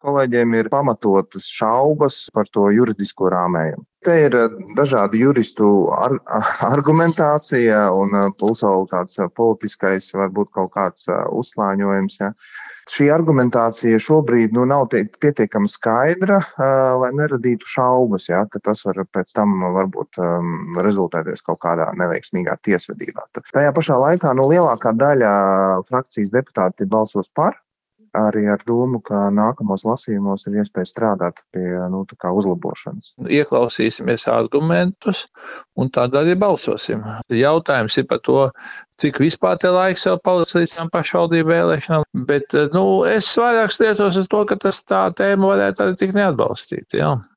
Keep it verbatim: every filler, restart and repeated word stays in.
kolēģiem ir pamatotas šaubas par to juridisko rāmējumu. Te ir dažādu juristu ar, argumentācija un plus vēl tāds politiskais, varbūt kaut kāds uzslāņojums. Ja. Šī argumentācija šobrīd nu, nav pietiekami skaidra, lai neradītu šaubas, ja, ka tas var pēc tam varbūt um, rezultēties kaut kādā neveiksmīgā tiesvedībā. Tajā pašā laikā nu, lielākā daļa frakcijas deputāti balsos par, arī ar domu, ka nākamos lasījumos ir iespēja strādāt pie nu, tā kā uzlabošanas. Ieklausīsimies argumentus un tad arī balsosim. Jautājums ir par to, cik vispār te laiks jau paliks līdz tām pašvaldību vēlēšanām, bet nu, es vairāk lietos uz to, ka tas tā tēma varētu arī tik neatbalstīt. Ja?